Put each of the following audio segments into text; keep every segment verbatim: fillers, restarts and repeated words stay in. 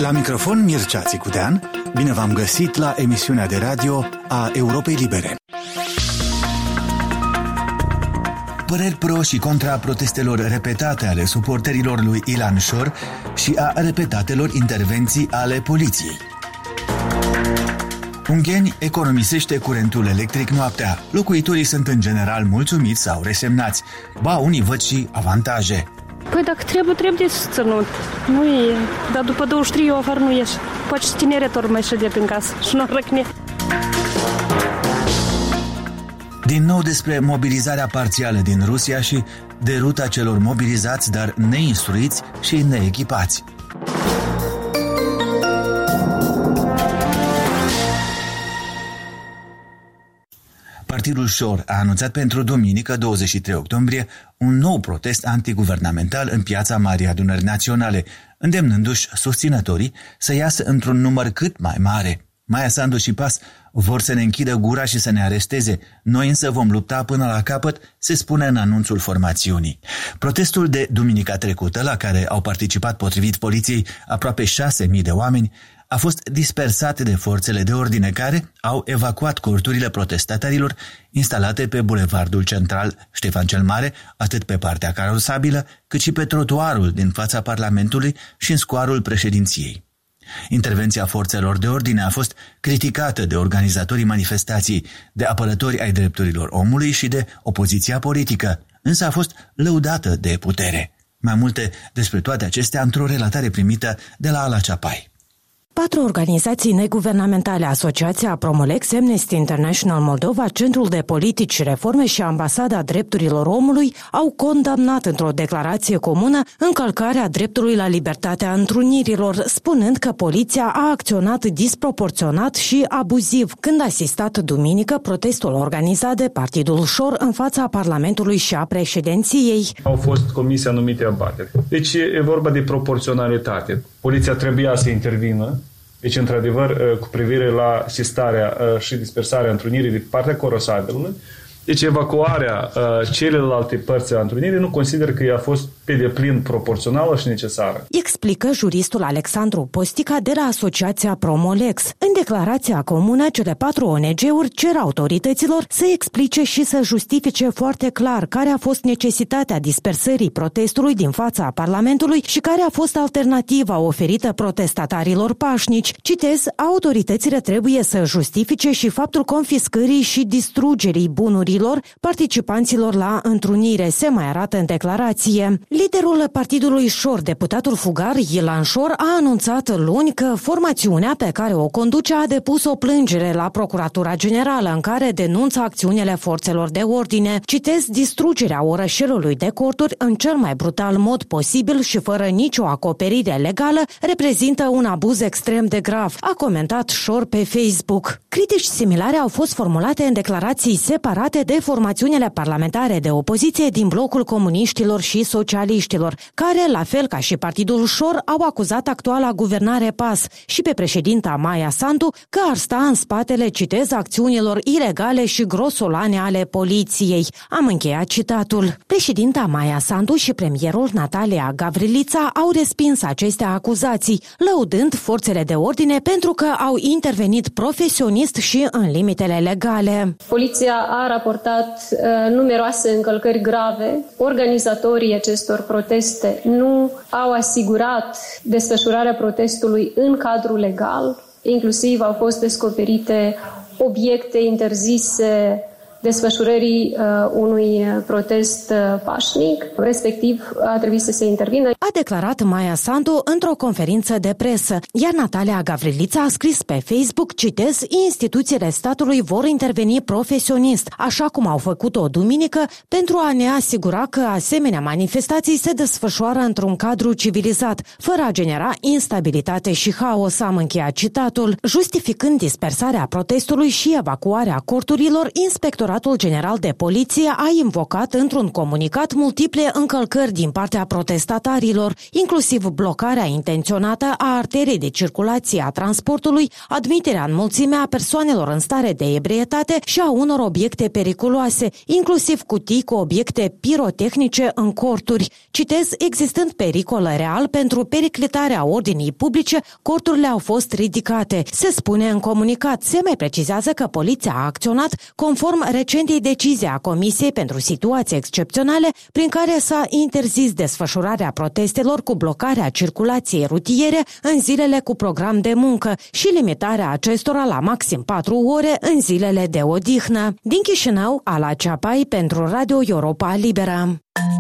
La microfon Mircea Țicudean, bine v-am găsit la emisiunea de radio a Europei Libere. Păreri pro și contra protestelor repetate ale suporterilor lui Ilan Șor și a repetatelor intervenții ale poliției. Ungheni economisește curentul electric noaptea. Locuitorii sunt în general mulțumiți sau resemnați. Ba, unii văd și avantaje. Păi dacă trebuie, trebuie susținut. Nu e. Dar după douăzeci și trei eu afară nu ieși. Poate și tineretul mai ședea în casă și nu răcne. Din nou despre mobilizarea parțială din Rusia și de ruta celor mobilizați, dar neinstruiți și neechipați. Partidul Șor a anunțat pentru duminică, douăzeci și trei octombrie, un nou protest antiguvernamental în piața Marii Adunări Naționale, îndemnându-și susținătorii să iasă într-un număr cât mai mare. Maia Sandu și Pas vor să ne închidă gura și să ne aresteze. Noi însă vom lupta până la capăt, se spune în anunțul formațiunii. Protestul de duminica trecută, la care au participat potrivit poliției aproape șase mii de oameni, a fost dispersat de forțele de ordine care au evacuat corturile protestatarilor instalate pe bulevardul central Ștefan cel Mare, atât pe partea carosabilă, cât și pe trotuarul din fața Parlamentului și în scoarul președinției. Intervenția forțelor de ordine a fost criticată de organizatorii manifestației, de apărători ai drepturilor omului și de opoziția politică, însă a fost lăudată de putere. Mai multe despre toate acestea într-o relatare primită de la Ala Ceapai. Patru organizații neguvernamentale, Asociația Promolex, Amnesty International Moldova, Centrul de Politici și Reforme și Ambasada Drepturilor Omului au condamnat într-o declarație comună încălcarea dreptului la libertatea întrunirilor, spunând că poliția a acționat disproporționat și abuziv când a asistat duminică protestul organizat de Partidul Șor în fața Parlamentului și a președinției. Au fost comise anumite abateri. Deci e vorba de proporționalitate. Poliția trebuia să intervină. Deci, într-adevăr, cu privire la asistarea și dispersarea întrunirii de partea corosabilului, deci evacuarea celelalte părți a întrunirii nu consider că ea a fost pe deplin proporțională și necesară. Explică juristul Alexandru Postica de la Asociația Promolex. În declarația comună, cele patru O N G-uri cer autorităților să explice și să justifice foarte clar care a fost necesitatea dispersării protestului din fața Parlamentului și care a fost alternativa oferită protestatarilor pașnici. Citez, autoritățile trebuie să justifice și faptul confiscării și distrugerii bunurilor participanților la întrunire, se mai arată în declarație. Liderul Partidului Șor, deputatul fugar Ilan Șor, a anunțat luni că formațiunea pe care o conduce a depus o plângere la Procuratura Generală în care denunță acțiunile forțelor de ordine. Citez, distrugerea orășelului de corturi în cel mai brutal mod posibil și fără nicio acoperire legală reprezintă un abuz extrem de grav, a comentat Șor pe Facebook. Critici similare au fost formulate în declarații separate de formațiunile parlamentare de opoziție din blocul comuniștilor și socialiștilor, care, la fel ca și Partidul Șor, au acuzat actuala guvernare P A S și pe președinta Maia Sandu că ar sta în spatele, citez, acțiunilor ilegale și grosolane ale poliției. Am încheiat citatul. Președinta Maia Sandu și premierul Natalia Gavrilița au respins aceste acuzații, lăudând forțele de ordine pentru că au intervenit profesionist și în limitele legale. Poliția a raportat uh, numeroase încălcări grave. Organizatorii acestor proteste nu au asigurat desfășurarea protestului în cadrul legal. Inclusiv au fost descoperite obiecte interzise desfășurării uh, unui protest uh, pașnic, respectiv a trebuit să se intervină. A declarat Maia Sandu într-o conferință de presă, iar Natalia Gavrilița a scris pe Facebook, citez, instituțiile statului vor interveni profesionist, așa cum au făcut-o duminică, pentru a ne asigura că asemenea manifestații se desfășoară într-un cadru civilizat, fără a genera instabilitate și haos, am încheiat citatul. Justificând dispersarea protestului și evacuarea corturilor, inspectoratul General de Poliție a invocat într-un comunicat multiple încălcări din partea protestatarilor. autovehiculelor, inclusiv blocarea intenționată a arterei de circulație a transportului, admiterea în mulțime a persoanelor în stare de ebrietate și a unor obiecte periculoase, inclusiv cutii cu obiecte pirotehnice în corturi. Citez, existând pericol real pentru periclitarea ordinii publice, corturile au fost ridicate. Se spune în comunicat. Se mai precizează că poliția a acționat conform recentei decizii a Comisiei pentru Situații Excepționale, prin care s-a interzis desfășurarea protestelor cu blocarea circulației rutiere în zilele cu program de muncă și limitarea acestora la maxim patru ore în zilele de odihnă. Din Chișinău, Ala Ceapai pentru Radio Europa Liberă.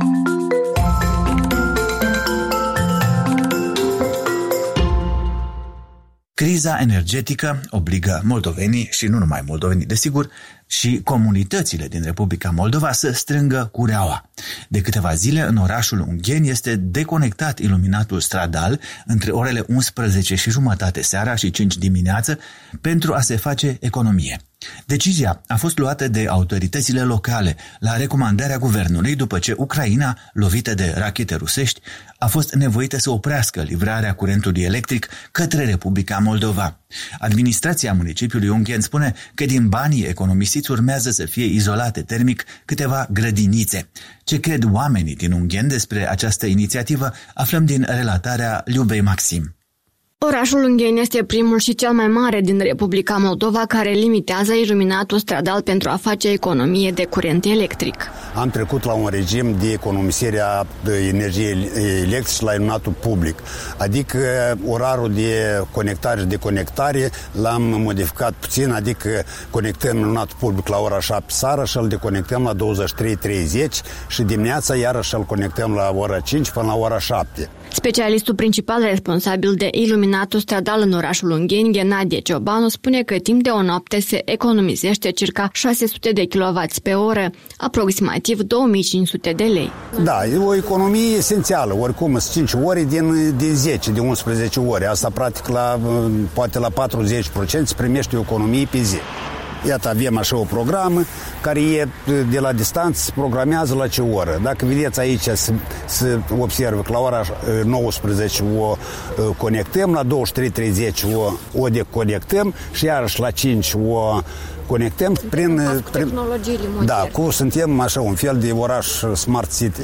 Criza energetică obligă moldovenii, și nu numai moldovenii, desigur, și comunitățile din Republica Moldova să strângă cureaua. De câteva zile, în orașul Ungheni este deconectat iluminatul stradal între orele unsprezece și jumătate seara și cinci dimineață pentru a se face economie. Decizia a fost luată de autoritățile locale la recomandarea guvernului după ce Ucraina, lovită de rachete rusești, a fost nevoită să oprească livrarea curentului electric către Republica Moldova. Administrația municipiului Ungheni spune că din banii economisiți urmează să fie izolate termic câteva grădinițe. Ce cred oamenii din Ungheni despre această inițiativă aflăm din relatarea Liubei Maxim. Orașul Ungheni este primul și cel mai mare din Republica Moldova care limitează iluminatul stradal pentru a face economie de curent electric. Am trecut la un regim de economisire a energiei electrice la iluminatul public, adică orarul de conectare și deconectare l-am modificat puțin, adică conectăm iluminatul public la ora șapte seara și îl deconectăm la douăzeci și trei treizeci și dimineața iarăși îl conectăm la ora cinci până la ora șapte. Specialistul principal responsabil de iluminatul stradal în orașul Ungheni, Ghenadie Ciobanu, spune că timp de o noapte se economisește circa șase sute de kilowați pe oră, aproximativ două mii cinci sute de lei. Da, e o economie esențială, oricum sunt cinci ore din, din zece, din unsprezece ore. Asta practic la, poate la patruzeci la sută primește o economie pe zi. Iată, avem așa o programă care e de la distanță, se programează la ce oră. Dacă vedeți aici, se, se observă că la ora nouăsprezece o conectăm, la douăzeci și trei treizeci o, o deconectăm și iarăși la cinci o conectăm prin, prin tehnologiile moderne. Da, cu suntem așa un fel de oraș smart city.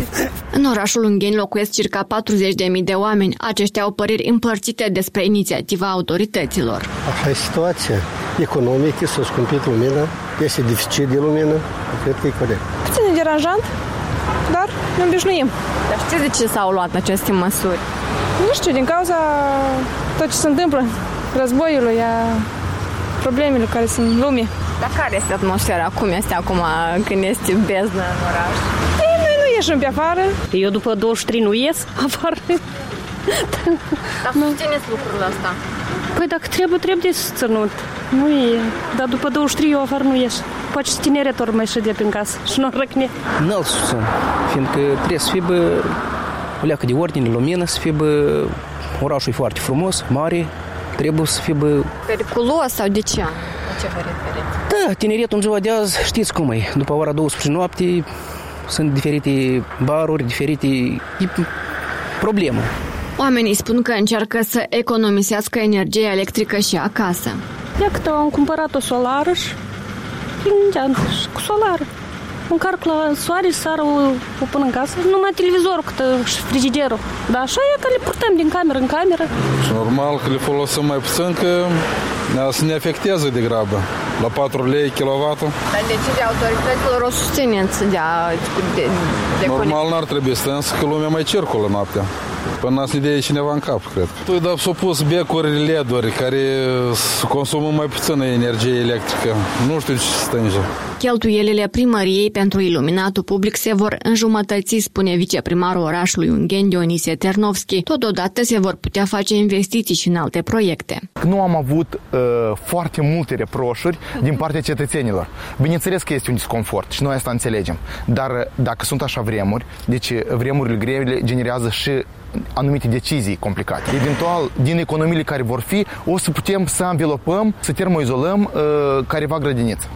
În orașul Ungheni locuiesc circa patruzeci de mii de oameni. Aceștia au păreri împărțite despre inițiativa autorităților. Așa e situația economică, s-a scumpit lumina, este deficit de lumină, cred că e corect. Puțin e deranjant, dar ne obișnuim. Dar știți de ce s-au luat aceste măsuri? Nu știu, din cauza tot ce se întâmplă, războiului, a problemele care sunt în lume. Dar care este atmosfera? Cum este acum când este beznă în oraș? Ei, noi nu ieșim pe afară. Eu după douăzeci și trei nu ies afară. Dar susțineți lucrul ăsta? Păi dacă trebuie, trebuie susținut. Nu e. Dar după douăzeci și trei eu afară nu ies. Poate și tineretul mai ședea prin casă și nu răcne. Nu-l susțin, fiindcă trebuie să fie bă, o leacă de ordine, lumină, să fie bă, orașul e foarte frumos, mare, trebuie să fie bă... Periculos sau de ce? La ce vă referiți? Da, tineretul în ziua de azi știți cum e. După ora douăsprezece noapte sunt diferite baruri, diferite probleme. Oamenii spun că încearcă să economisească energie electrică și acasă. Ia că am cumpărat o solară și prin geantă și cu solară. Încarc la soare și seara o, o pun în casă. Numai televizorul câtă, și frigiderul. Dar așa e că le purtăm din cameră în cameră. Și normal că le folosim mai puțin, că să ne afectează de grabă. La patru lei kilowatul. Dar decizia autorităților o susțineți de, a, de, de normal n-ar trebui să însă că lumea mai circulă noaptea. Până să ne dea cineva în cap, cred. Tu, dar s-au pus becuri L E D-uri care consumă mai puțină energie electrică. Nu știu ce se stânge. Cheltuielile primăriei pentru iluminatul public se vor înjumătăți, spune viceprimarul orașului Ungheni, Dionisie Ternovski. Totodată se vor putea face investiții și în alte proiecte. Nu am avut uh, foarte multe reproșuri din partea cetățenilor. Bineînțeles că este un disconfort și noi asta înțelegem. Dar dacă sunt așa vremuri, deci vremurile grele generează și anumite decizii complicate. Eventual, din economiile care vor fi, o să putem să învelopăm, să termoizolăm uh, careva grădiniță.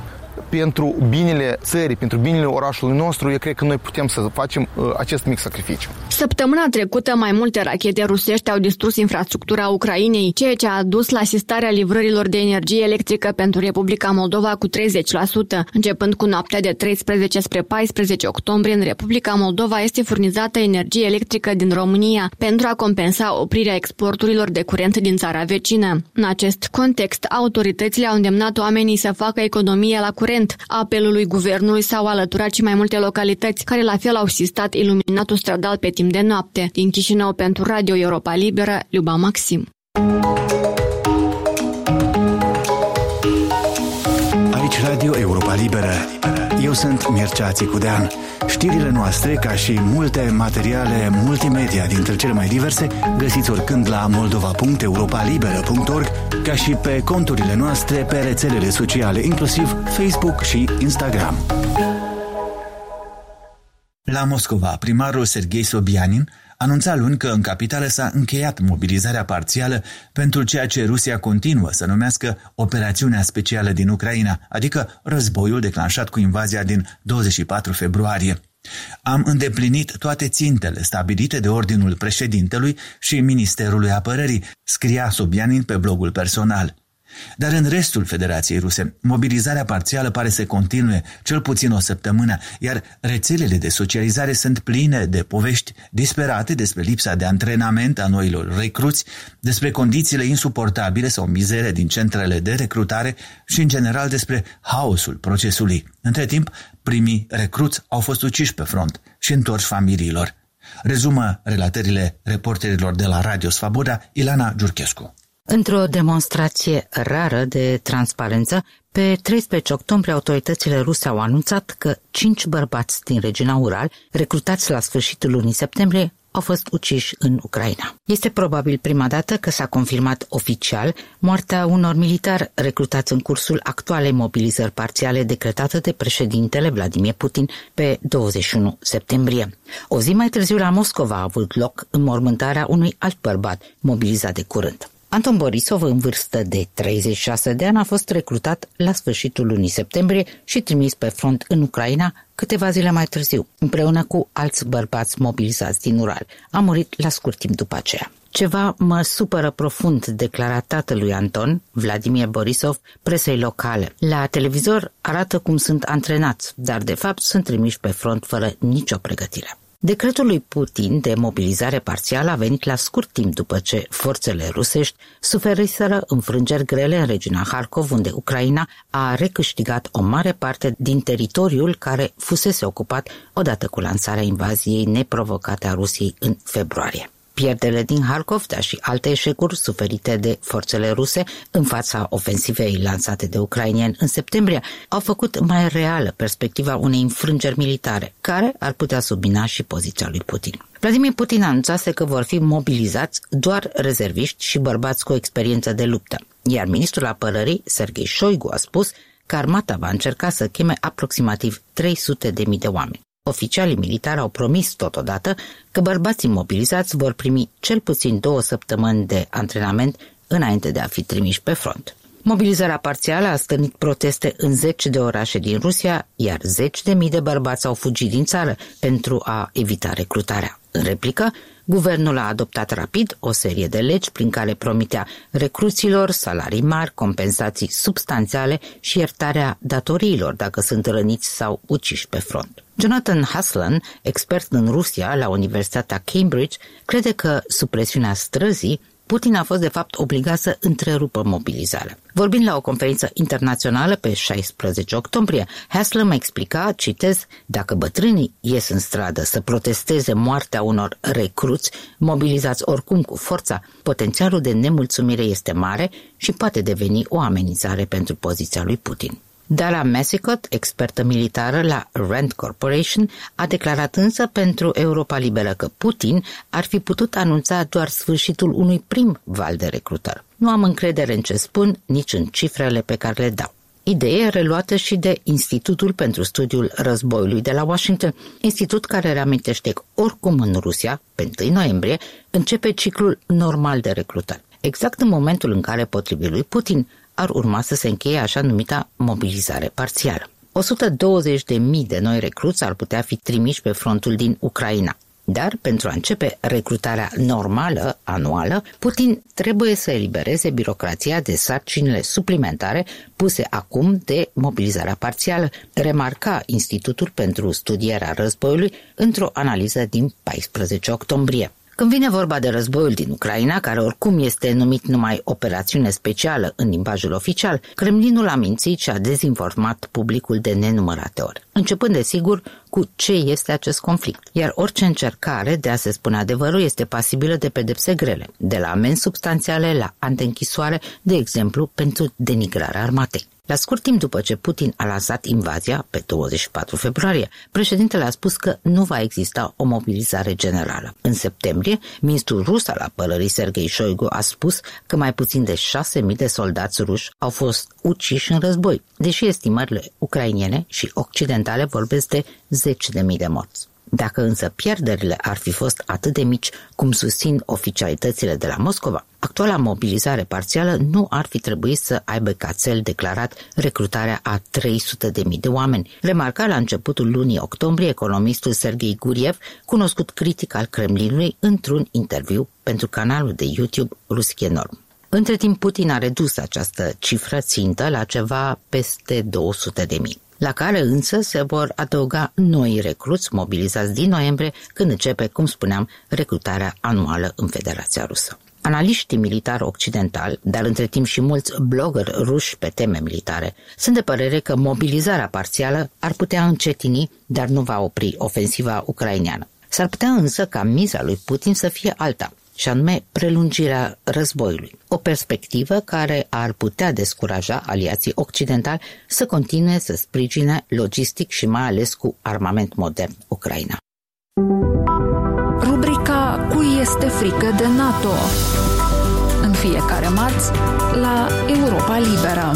pentru binele țării, pentru binele orașului nostru, eu cred că noi putem să facem uh, acest mic sacrificiu. Săptămâna trecută, mai multe rachete rusești au distrus infrastructura Ucrainei, ceea ce a dus la asistarea livrărilor de energie electrică pentru Republica Moldova cu treizeci la sută. Începând cu noaptea de treisprezece spre paisprezece octombrie, în Republica Moldova este furnizată energie electrică din România pentru a compensa oprirea exporturilor de curent din țara vecină. În acest context, autoritățile au îndemnat oamenii să facă economie la curent. Apelului guvernului s-au alăturat și mai multe localități, care la fel au asistat iluminatul stradal pe timp de noapte. Din Chișinău pentru Radio Europa Liberă, Luba Maxim. Aici Radio Europa Liberă. Eu sunt Mircea Țicudean. Știrile noastre, ca și multe materiale multimedia dintre cele mai diverse, găsiți oricând la moldova punct europa liberă punct org, ca și pe conturile noastre pe rețelele sociale, inclusiv Facebook și Instagram. La Moscova, primarul Serghei Sobianin anunța luni că în capitală s-a încheiat mobilizarea parțială pentru ceea ce Rusia continuă să numească operațiunea specială din Ucraina, adică războiul declanșat cu invazia din douăzeci și patru februarie. Am îndeplinit toate țintele stabilite de ordinul președintelui și Ministerului Apărării, scria Sobianin pe blogul personal. Dar în restul Federației Ruse, mobilizarea parțială pare să continue cel puțin o săptămână, iar rețelele de socializare sunt pline de povești disperate despre lipsa de antrenament a noilor recruți, despre condițiile insuportabile sau mizere din centrele de recrutare și, în general, despre haosul procesului. Între timp, primii recruți au fost uciși pe front și întorși familiilor. Rezumă relatările reporterilor de la Radio Svaboda, Ilana Giurchescu. Într-o demonstrație rară de transparență, pe treisprezece octombrie autoritățile ruse au anunțat că cinci bărbați din regiunea Ural, recrutați la sfârșitul lunii septembrie, au fost uciși în Ucraina. Este probabil prima dată că s-a confirmat oficial moartea unor militari recrutați în cursul actualei mobilizări parțiale decretată de președintele Vladimir Putin pe douăzeci și unu septembrie. O zi mai târziu la Moscova a avut loc înmormântarea unui alt bărbat mobilizat de curând. Anton Borisov, în vârstă de treizeci și șase de ani, a fost recrutat la sfârșitul lunii septembrie și trimis pe front în Ucraina câteva zile mai târziu, împreună cu alți bărbați mobilizați din Ural. A murit la scurt timp după aceea. Ceva mă supără profund, declara tatălui Anton, Vladimir Borisov, presei locale. La televizor arată cum sunt antrenați, dar de fapt sunt trimiși pe front fără nicio pregătire. Decretul lui Putin de mobilizare parțială a venit la scurt timp după ce forțele rusești suferiseră înfrângeri grele în regiunea Harkov, unde Ucraina a recâștigat o mare parte din teritoriul care fusese ocupat odată cu lansarea invaziei neprovocate a Rusiei în februarie. Pierderile din Harkov, dar și alte eșecuri suferite de forțele ruse în fața ofensivei lansate de ucrainieni în septembrie au făcut mai reală perspectiva unei înfrângeri militare, care ar putea submina și poziția lui Putin. Vladimir Putin anunțase că vor fi mobilizați doar rezerviști și bărbați cu experiență de luptă, iar ministrul apărării, Serghei Shoigu, a spus că armata va încerca să cheme aproximativ trei sute de mii de oameni. Oficialii militari au promis totodată că bărbații mobilizați vor primi cel puțin două săptămâni de antrenament înainte de a fi trimiși pe front. Mobilizarea parțială a stârnit proteste în zeci de orașe din Rusia, iar zeci de mii de bărbați au fugit din țară pentru a evita recrutarea. În replică, guvernul a adoptat rapid o serie de legi prin care promitea recruților salarii mari, compensații substanțiale și iertarea datoriilor dacă sunt răniți sau uciși pe front. Jonathan Haslan, expert în Rusia la Universitatea Cambridge, crede că sub presiunea străzii, Putin a fost de fapt obligat să întrerupă mobilizarea. Vorbind la o conferință internațională pe șaisprezece octombrie, Haslam explica, citez, dacă bătrânii ies în stradă să protesteze moartea unor recruți mobilizați oricum cu forța, potențialul de nemulțumire este mare și poate deveni o amenințare pentru poziția lui Putin. Dala Massicot, expertă militară la Rand Corporation, a declarat însă pentru Europa Liberă că Putin ar fi putut anunța doar sfârșitul unui prim val de recrutări. Nu am încredere în ce spun, nici în cifrele pe care le dau. Idee reluată și de Institutul pentru Studiul Războiului de la Washington, institut care reamintește că oricum în Rusia, pe întâi noiembrie, începe ciclul normal de recrutări, exact în momentul în care, potrivit lui Putin, ar urma să se încheie așa numita mobilizare parțială. o sută douăzeci de mii de noi recruți ar putea fi trimiși pe frontul din Ucraina. Dar pentru a începe recrutarea normală, anuală, Putin trebuie să elibereze birocrația de sarcinile suplimentare puse acum de mobilizarea parțială, remarca Institutul pentru Studierea Războiului într-o analiză din paisprezece octombrie. Când vine vorba de războiul din Ucraina, care oricum este numit numai operațiune specială în limbajul oficial, Kremlinul a mințit și a dezinformat publicul de nenumărate ori, începând desigur cu ce este acest conflict. Iar orice încercare de a se spune adevărul este pasibilă de pedepse grele, de la amenzi substanțiale la ani de închisoare, de exemplu pentru denigrarea armatei. La scurt timp după ce Putin a lansat invazia, pe douăzeci și patru februarie, președintele a spus că nu va exista o mobilizare generală. În septembrie, ministrul rus al apărării Sergei Shoigu a spus că mai puțin de șase mii de soldați ruși au fost uciși în război, deși estimările ucrainene și occidentale vorbesc de zeci de mii de morți. Dacă însă pierderile ar fi fost atât de mici cum susțin oficialitățile de la Moscova, actuala mobilizare parțială nu ar fi trebuit să aibă ca cel declarat recrutarea a trei sute de mii de oameni, remarca la începutul lunii octombrie economistul Sergei Guriev, cunoscut critic al Kremlinului, într-un interviu pentru canalul de YouTube Ruski Norm. Între timp, Putin a redus această cifră țintă la ceva peste două sute de mii. La care însă se vor adăuga noi recruți mobilizați din noiembrie, când începe, cum spuneam, recrutarea anuală în Federația Rusă. Analiștii militari occidentali, dar între timp și mulți blogger ruși pe teme militare, sunt de părere că mobilizarea parțială ar putea încetini, dar nu va opri ofensiva ucraineană. S-ar putea însă ca miza lui Putin să fie alta, și anume prelungirea războiului, o perspectivă care ar putea descuraja aliații occidentali să continue să sprijine logistic și mai ales cu armament modern Ucraina. Rubrica Cui este frică de NATO? În fiecare marți la Europa Liberă.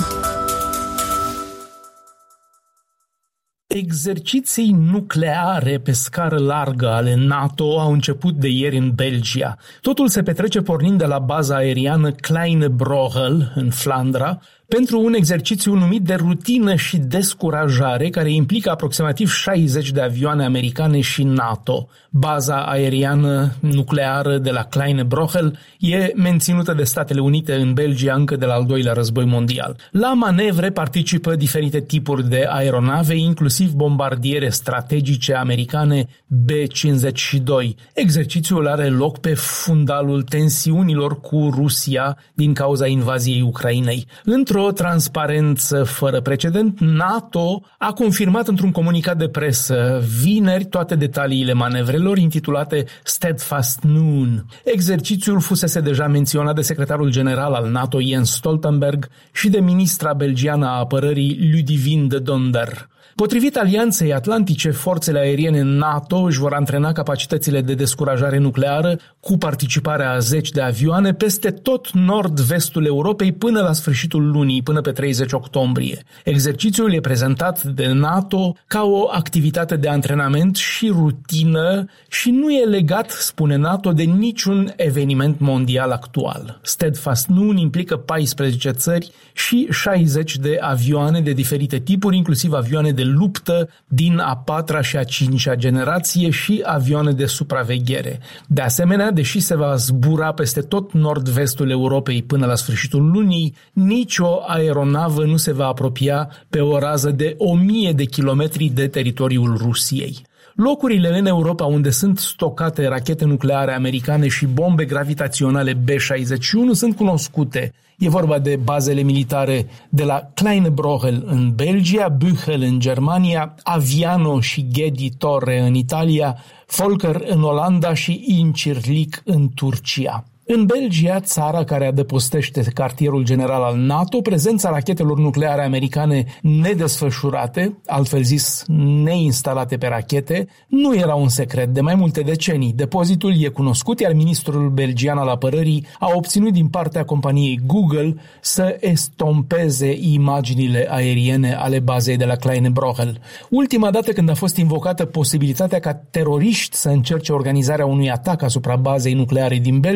Exerciții nucleare pe scară largă ale NATO au început de ieri în Belgia. Totul se petrece pornind de la baza aeriană Kleine Broghel, în Flandra, pentru un exercițiu numit de rutină și descurajare, care implică aproximativ șaizeci de avioane americane și NATO. Baza aeriană nucleară de la Kleine Broghel e menținută de Statele Unite în Belgia încă de la al doilea război mondial. La manevre participă diferite tipuri de aeronave, inclusiv bombardiere strategice americane B cincizeci și doi. Exercițiul are loc pe fundalul tensiunilor cu Rusia din cauza invaziei Ucrainei. Într-o o transparență fără precedent, NATO a confirmat într-un comunicat de presă vineri toate detaliile manevrelor, intitulate Steadfast Noon. Exercițiul fusese deja menționat de secretarul general al NATO Jens Stoltenberg și de ministra belgiană a apărării Ludivine de Donder. Potrivit Alianței Atlantice, forțele aeriene NATO își vor antrena capacitățile de descurajare nucleară cu participarea a zeci de avioane peste tot nord-vestul Europei până la sfârșitul lunii, până pe treizeci octombrie. Exercițiul e prezentat de NATO ca o activitate de antrenament și rutină și nu e legat, spune NATO, de niciun eveniment mondial actual. Steadfast Noon implică paisprezece țări și șaizeci de avioane de diferite tipuri, inclusiv avioane de luptă din a patra și a cincea generație și avioane de supraveghere. De asemenea, deși se va zbura peste tot nord-vestul Europei până la sfârșitul lunii, nicio aeronavă nu se va apropia pe o rază de o mie de kilometri de teritoriul Rusiei. Locurile în Europa unde sunt stocate rachete nucleare americane și bombe gravitaționale B șaizeci și unu sunt cunoscute. E vorba de bazele militare de la Kleine Broghel în Belgia, Büchel în Germania, Aviano și Ghedi Torre în Italia, Volker în Olanda și Incirlik în Turcia. În Belgia, țara care adăpostește cartierul general al NATO, prezența rachetelor nucleare americane nedesfășurate, altfel zis neinstalate pe rachete, nu era un secret de mai multe decenii. Depozitul e cunoscut, iar ministrul belgian al apărării a obținut din partea companiei Google să estompeze imaginile aeriene ale bazei de la Kleine Broghel. Ultima dată când a fost invocată posibilitatea ca teroriști să încerce organizarea unui atac asupra bazei nucleare din Belgia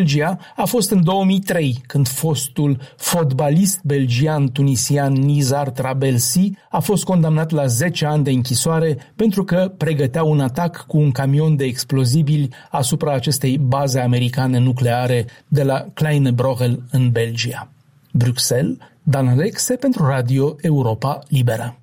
a fost în două mii trei, când fostul fotbalist belgian-tunisian Nizar Trabelsi a fost condamnat la zece ani de închisoare pentru că pregătea un atac cu un camion de explozibili asupra acestei baze americane nucleare de la Kleine Broghel în Belgia. Bruxelles, Dan Alexe pentru Radio Europa Liberă.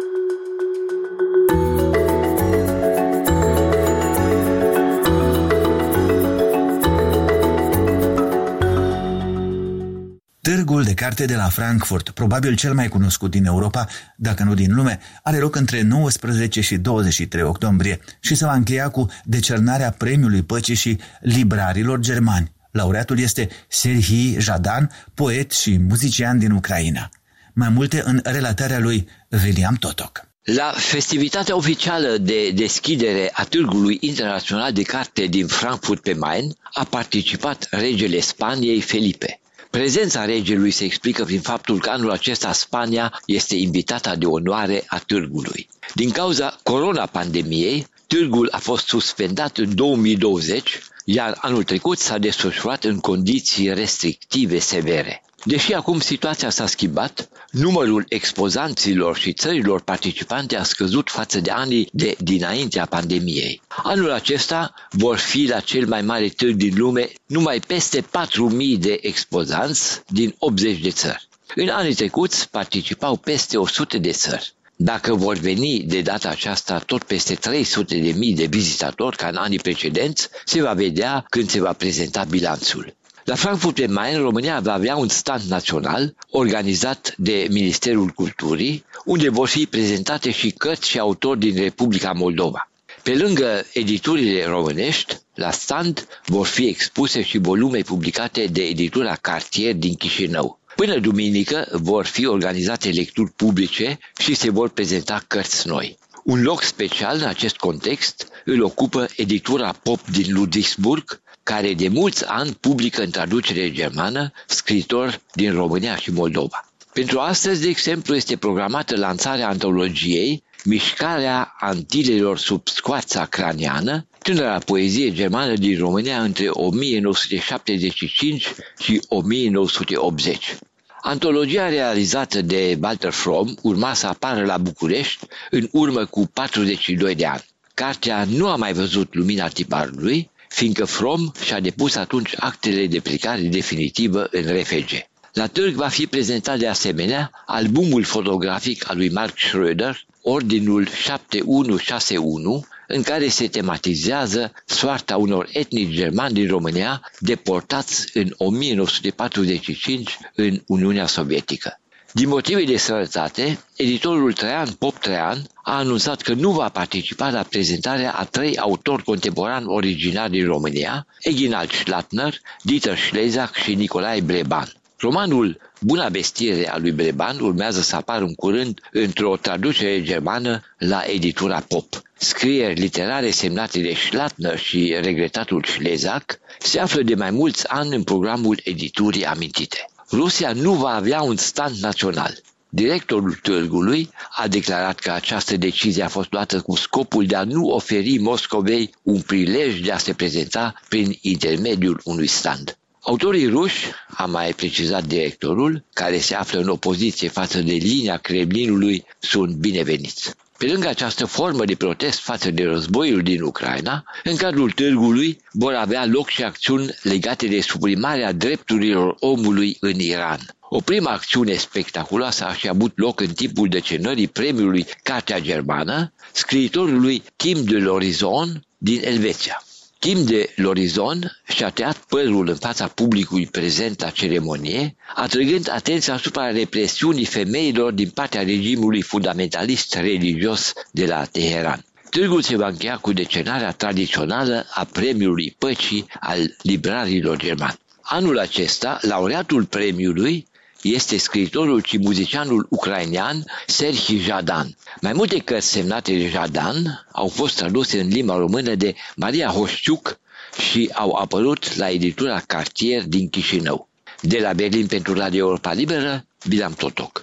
Târgul de carte de la Frankfurt, probabil cel mai cunoscut din Europa, dacă nu din lume, are loc între nouăsprezece și douăzeci și trei octombrie și se va încheia cu decernarea Premiului Păcii și Librarilor Germani. Laureatul este Serhii Jadan, poet și muzician din Ucraina. Mai multe în relatarea lui William Totok. La festivitatea oficială de deschidere a Târgului Internațional de Carte din Frankfurt pe Main a participat regele Spaniei Felipe. Prezența regelui se explică prin faptul că anul acesta Spania este invitata de onoare a târgului. Din cauza corona-pandemiei, târgul a fost suspendat în două mii douăzeci, iar anul trecut s-a desfășurat în condiții restrictive severe. Deși acum situația s-a schimbat, numărul expozanților și țărilor participante a scăzut față de anii de dinaintea pandemiei. Anul acesta vor fi la cel mai mare târg din lume numai peste patru mii de expozanți din optzeci de țări. În anii trecuți participau peste o sută de țări. Dacă vor veni de data aceasta tot peste trei sute de mii de vizitatori ca în anii precedenți, se va vedea când se va prezenta bilanțul. La Frankfurt pe Main, România va avea un stand național organizat de Ministerul Culturii, unde vor fi prezentate și cărți și autori din Republica Moldova. Pe lângă editurile românești, la stand vor fi expuse și volume publicate de editura Cartier din Chișinău. Până duminică vor fi organizate lecturi publice și se vor prezenta cărți noi. Un loc special în acest context îl ocupă editura Pop din Ludwigsburg, care de mulți ani publică în traducere germană scriitori din România și Moldova. Pentru astăzi, de exemplu, este programată lansarea antologiei Mișcarea Antilelor sub scoarța craniană, tânăra poezie germană din România între o mie nouă sute șaptezeci și cinci și o mie nouă sute optzeci. Antologia realizată de Walter Fromm urma să apară la București în urmă cu patruzeci și doi de ani. Cartea nu a mai văzut lumina tiparului, fiindcă Fromm și-a depus atunci actele de plecare definitivă în R F G. La târg va fi prezentat de asemenea albumul fotografic al lui Mark Schröder, Ordinul șapte unu șase unu, în care se tematizează soarta unor etnici germani din România deportați în o mie nouă sute patruzeci și cinci în Uniunea Sovietică. Din motive de sănătate, editorul Traian Pop Traian a anunțat că nu va participa la prezentarea a trei autori contemporani originari din România, Eginald Schlatner, Dieter Schlezak și Nicolae Bleban. Romanul Buna Bestire a lui Bleban urmează să apară în curând într-o traducere germană la editura Pop. Scrieri literare semnate de Schlatner și regretatul Schlezak se află de mai mulți ani în programul editurii amintite. Rusia nu va avea un stand național. Directorul târgului a declarat că această decizie a fost luată cu scopul de a nu oferi Moscovei un prilej de a se prezenta prin intermediul unui stand. Autorii ruși, a mai precizat directorul, care se află în opoziție față de linia Kremlinului, sunt bineveniți. Pe lângă această formă de protest față de războiul din Ucraina, în cadrul târgului vor avea loc și acțiuni legate de suprimarea drepturilor omului în Iran. O primă acțiune spectaculoasă a și avut loc în timpul decenării premiului Cartea Germană, scriitorului Kim de l'Horizon din Elveția. Kim de l'Horizon și-a tăiat părul în fața publicului prezent la ceremonie, atrăgând atenția asupra represiunii femeilor din partea regimului fundamentalist religios de la Teheran. Târgul se va încheia cu decernarea tradițională a Premiului Păcii al Librarilor Germani. Anul acesta, laureatul premiului este scriitorul și muzicianul ucrainean Serhii Jadan. Mai multe cărți semnate de Jadan au fost traduse în limba română de Maria Hoșciuc și au apărut la editura Cartier din Chișinău. De la Berlin pentru Radio Europa Liberă, William Totok.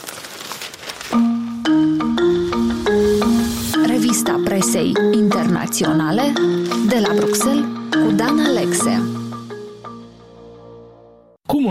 Revista presei internaționale de la Bruxelles cu Dan Alexe.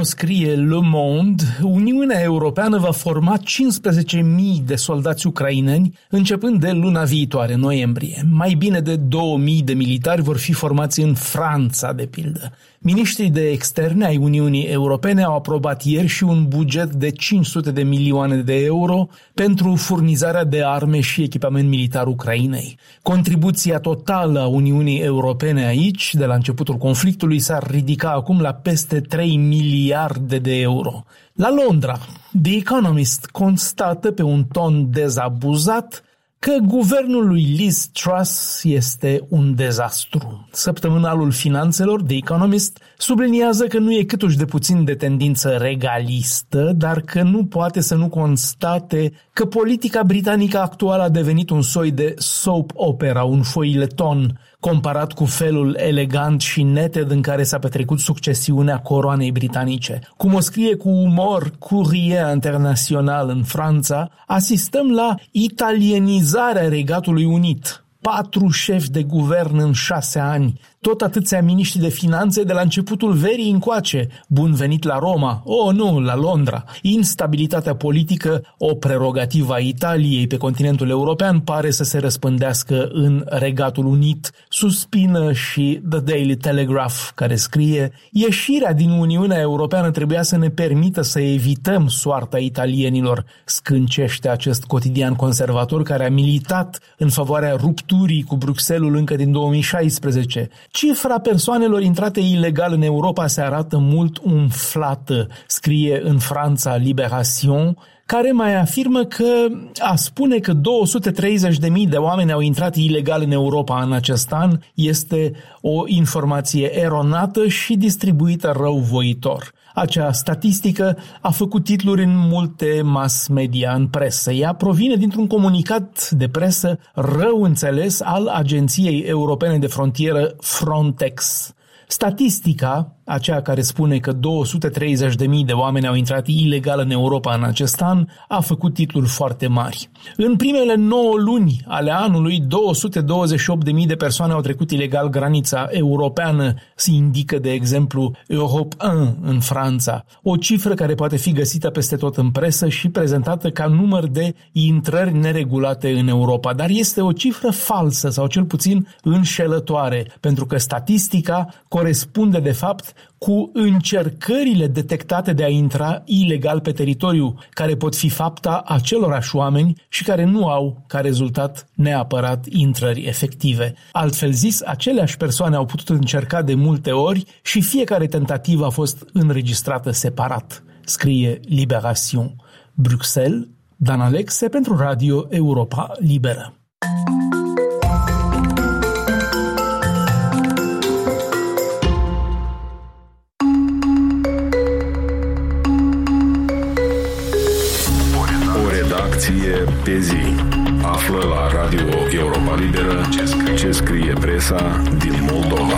o scrie Le Monde, Uniunea Europeană va forma cincisprezece mii de soldați ucraineni începând de luna viitoare, noiembrie. Mai bine de două mii de militari vor fi formați în Franța, de pildă. Miniștrii de externe ai Uniunii Europene au aprobat ieri și un buget de cinci sute de milioane de euro pentru furnizarea de arme și echipament militar Ucrainei. Contribuția totală a Uniunii Europene aici, de la începutul conflictului, s-ar ridica acum la peste trei miliarde de euro. La Londra, The Economist constată pe un ton dezabuzat că guvernul lui Liz Truss este un dezastru. Săptămânalul Finanțelor, The Economist, subliniază că nu e câtuși de puțin de tendință regalistă, dar că nu poate să nu constate că politica britanică actuală a devenit un soi de soap opera, un foileton, comparat cu felul elegant și neted în care s-a petrecut succesiunea coroanei britanice. Cum o scrie cu umor Courrier International în Franța, asistăm la italienizarea Regatului Unit. Patru șefi de guvern în șase ani, tot atâția miniștri de finanțe de la începutul verii încoace. Bun venit la Roma, oh nu, la Londra. Instabilitatea politică, o prerogativă a Italiei pe continentul european, pare să se răspândească în Regatul Unit, suspină și The Daily Telegraph, care scrie: ieșirea din Uniunea Europeană trebuia să ne permită să evităm soarta italienilor, scâncește acest cotidian conservator care a militat în favoarea rupturii cu Bruxelles încă din două mii șaisprezece. Cifra persoanelor intrate ilegal în Europa se arată mult umflată, scrie în Franța Libération, care mai afirmă că a spune că două sute treizeci de mii de oameni au intrat ilegal în Europa în acest an este o informație eronată și distribuită răuvoitor. Acea statistică a făcut titluri în multe mass media, în presă. Ea provine dintr-un comunicat de presă rău înțeles al Agenției Europene de Frontieră Frontex. Statistica, aceea care spune că două sute treizeci de mii de oameni au intrat ilegal în Europa în acest an, a făcut titluri foarte mari. În primele nouă luni ale anului, două sute douăzeci și opt de mii de persoane au trecut ilegal granița europeană, se indică, de exemplu, Europe unu în Franța, o cifră care poate fi găsită peste tot în presă și prezentată ca număr de intrări neregulate în Europa, dar este o cifră falsă sau cel puțin înșelătoare, pentru că statistica corespunde de fapt cu încercările detectate de a intra ilegal pe teritoriu, care pot fi fapta acelorași oameni și care nu au ca rezultat neapărat intrări efective. Altfel zis, aceleași persoane au putut încerca de multe ori și fiecare tentativă a fost înregistrată separat, scrie Libération. Bruxelles, Dan Alexe pentru Radio Europa Liberă. Pe zi. Află la Radio Europa Liberă ce scrie presa din Moldova.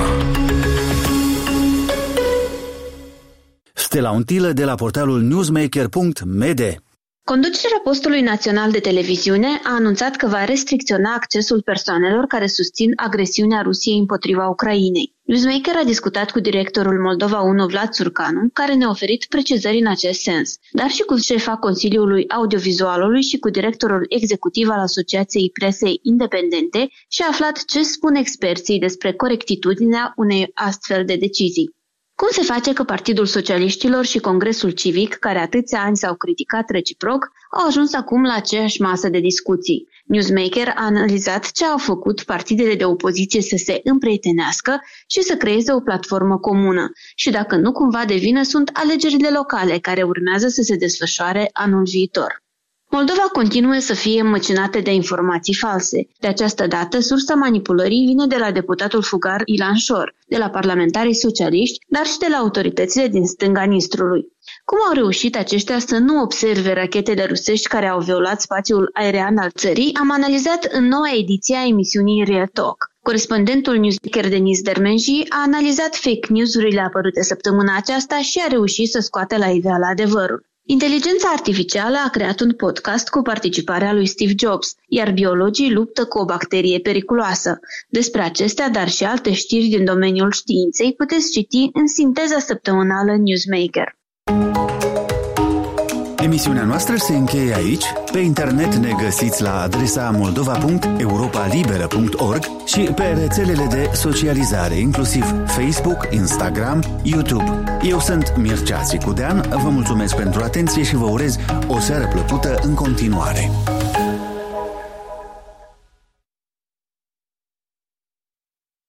Stella Untilă de la portalul newsmaker punct m d. Conducerea postului național de televiziune a anunțat că va restricționa accesul persoanelor care susțin agresiunea Rusiei împotriva Ucrainei. Newsmaker a discutat cu directorul Moldova unu Vlad Surcanu, care ne-a oferit precizări în acest sens, dar și cu șefa Consiliului Audiovizualului și cu directorul executiv al Asociației Presei Independente și a aflat ce spun experții despre corectitudinea unei astfel de decizii. Cum se face că Partidul Socialiștilor și Congresul Civic, care atâția ani s-au criticat reciproc, au ajuns acum la aceeași masă de discuții? Newsmaker a analizat ce au făcut partidele de opoziție să se împrietenească și să creeze o platformă comună și dacă nu cumva de vină sunt alegerile locale care urmează să se desfășoare anul viitor. Moldova continuă să fie măcinată de informații false. De această dată, sursa manipulării vine de la deputatul fugar Ilan Șor, de la parlamentarii socialiști, dar și de la autoritățile din stânga Nistrului. Cum au reușit aceștia să nu observe rachetele rusești care au violat spațiul aerian al țării, am analizat în noua ediție a emisiunii Real Talk. Corespondentul Newsmaker Denis Dermenji a analizat fake news-urile apărute săptămâna aceasta și a reușit să scoată la iveală adevărul. Inteligența artificială a creat un podcast cu participarea lui Steve Jobs, iar biologii luptă cu o bacterie periculoasă. Despre acestea, dar și alte știri din domeniul științei, puteți citi în sinteza săptămânală Newsmaker. Emisiunea noastră se încheie aici. Pe internet ne găsiți la adresa moldova punct europa liberă punct org și pe rețelele de socializare, inclusiv Facebook, Instagram, YouTube. Eu sunt Mircea Țicudean, vă mulțumesc pentru atenție și vă urez o seară plăcută în continuare.